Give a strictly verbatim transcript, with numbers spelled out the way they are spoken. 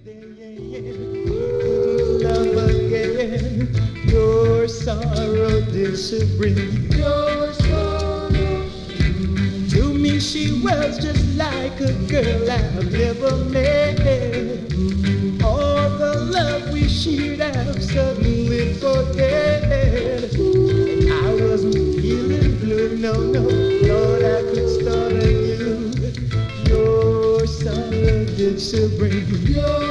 Love again, your sorrow did she bring. Your sorrow. To me she was just like a girl I've never met. All the love we should have suddenly forget. I wasn't feeling blue, no, no, thought I could start anew. Your sorrow did she bring. Your